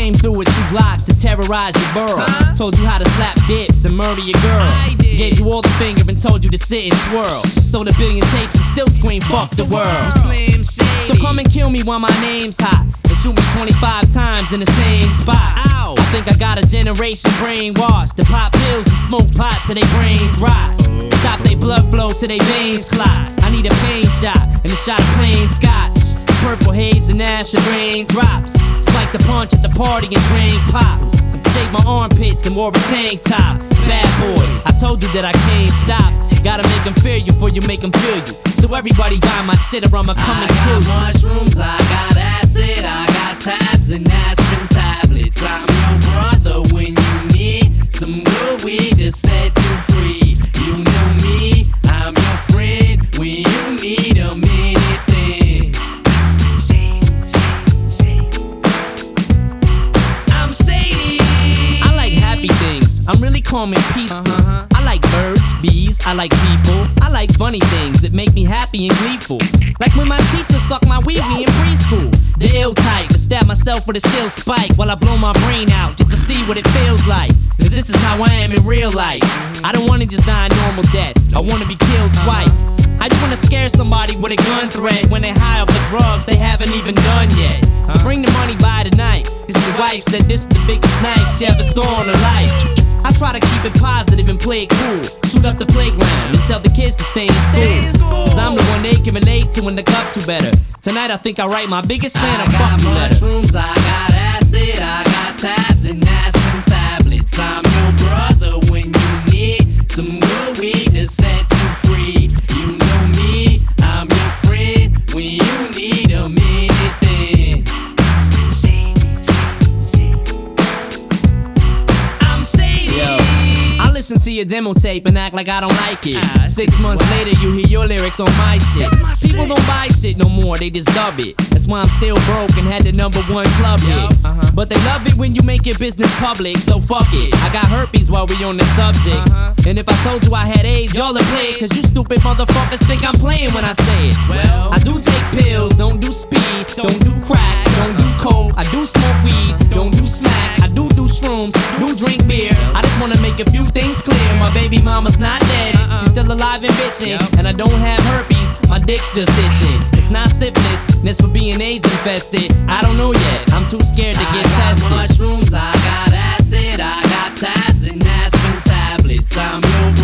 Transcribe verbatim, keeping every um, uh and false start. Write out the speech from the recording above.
came through with two blocks to terrorize your borough. Huh? Told you how to slap dips and murder your girl. Gave you all the finger and told you to sit and twirl. Sold a billion tapes and still scream fuck the world. Slim Shady. So come and kill me while my name's hot, and shoot me twenty-five times in the same spot. Ow. I think I got a generation brainwashed to pop pills and smoke pot till they brains rot. Stop they blood flow till they veins clot. I need a pain shot and a shot of plain scotch. Purple haze and acid rain drops. Spike the punch at the party and drink pop. Shake my armpits and wore a tank top. Bad boy, I told you that I can't stop. Gotta make them fear you before you make them feel you. So everybody buy my shit or I'ma come I and kill got you. mushrooms, I got acid, I got tabs and aspirin tablets. I'm your brother when you need some good weed to set you free. You know me, I'm your friend when you need a minute then. I'm shady. I like happy things, I'm really calm and peaceful. Uh-huh. I like birds, bees, I like people. I like funny things that make me happy and gleeful. Like when my teacher sucked my wee-wee in preschool. The ill type to stab myself with a steel spike while I blow my brain out just to see what it feels like. Cause this is how I am in real life. I don't wanna just die a normal death, I wanna be killed twice. I just wanna scare somebody with a gun threat when they high off the drugs they haven't even done yet. So bring the money by tonight, cause your wife said this is the biggest knife she ever saw in her life. I try to keep it positive and play it cool. Shoot up the playground and tell the kids to stay in school. Cause I'm the one they can relate to and look up to better. Tonight I think I'll write my biggest fan a fuck you letter. Mushrooms, I got acid, I got tabs and aspirin tablets. I'm your brother when you need some good weed to set you free. You know me, I'm your friend when you need a minute then. I'm shady. Yo, I listen to your demo tape and act like I don't like it. Ah, Six months wow. later, you hear your lyrics on my shit. That's my People shit. don't buy shit no more, they just dub it. That's why I'm still broke and had the number one club Yo, hit. uh-huh. But they love it when you make your business public, so fuck it. I got herpes while we on the subject. Uh-huh. And if I told you I had AIDS, y'all would play it. Cause you stupid motherfuckers think I'm playing when I say it. Well, I do take pills, don't do speed, don't do crack, don't do coke, I do smoke weed, don't do smack, I do do shrooms, do drink beer. I just wanna make a few things clear. My baby mama's not dead, she's still alive and bitching. And I don't have herpes, my dick's just itching. It's not syphilis, this for being AIDS infested. I don't know yet, I'm too scared to get I got tested. mushrooms, I got acid, I got tabs and aspirin tablets. I'm your